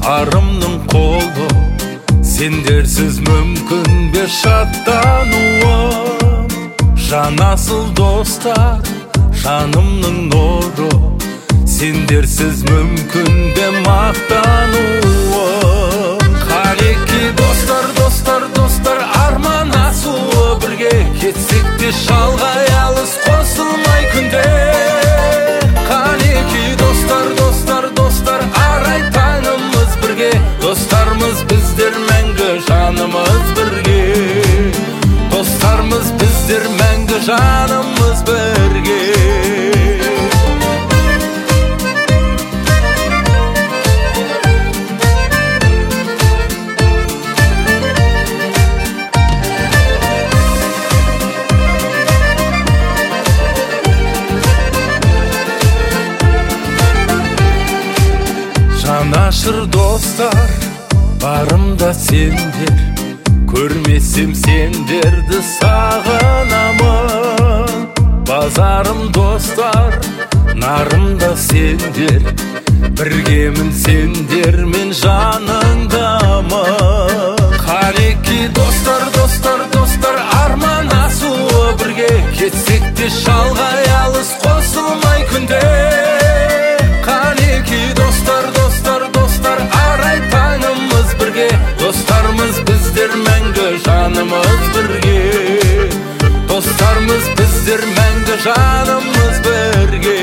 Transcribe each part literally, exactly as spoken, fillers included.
арымның қолы, сендерсіз мүмкін бе шаттануым. Жанасыл достар, жанымның нұры, сендерсіз мүмкін бе мақтануым. Қалеки достар, достар, достар, арманасуы бірге, кетсек те шалғай алыс қосылмай күнде. Қалеки достар, достар, достар, арай таңымыз бірге, достармыз біздер мәңгі жанымыз бірге. Достармыз біздер мәңгі жанымыз бірге. Жанашыр достар, барымда сендер, көрмесем сендерді сағынамын. Базарым достар, нарымда сендер, біргемін сендермен жаныңдамын. Қалеки достар, достар, достар, арманасуы бірге, кетсек те шалғай алыс қосылмай күнде. Қалеки достар, достар, достар, арай таңымыз бірге, достармыз біздер мәңгі жанымыз бірге. Достармыз біздер мәңгі жанымыз бірге.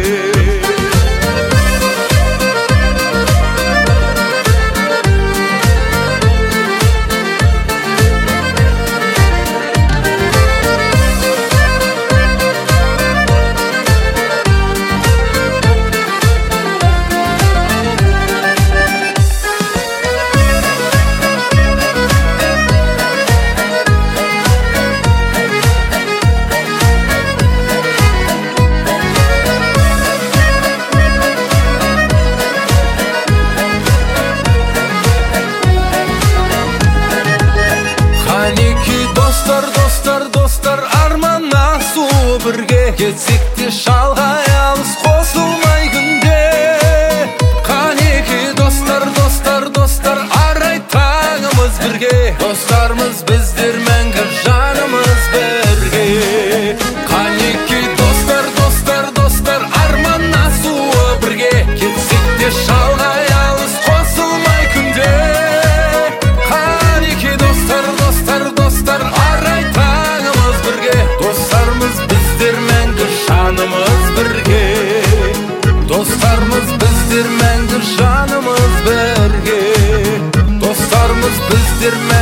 Бірге кетсек те шалғай алыс қосылмай күнде. Қалеки достар, достар, достар, арай таңымыз бірге, достармыз біздер мәңгі жанымыз бірге. Қалеки достар, достар, достар, арманасуы бірге, кетсек те шалғай алыс қосылмай күнде. Қалеки достар, достар, достар, арай таңымыз бірге, достармыз біздер мәңгі жанымыз бірге. Достармыз біздер мәңгі жанымыз бірге. Достармыз біздер мәңгі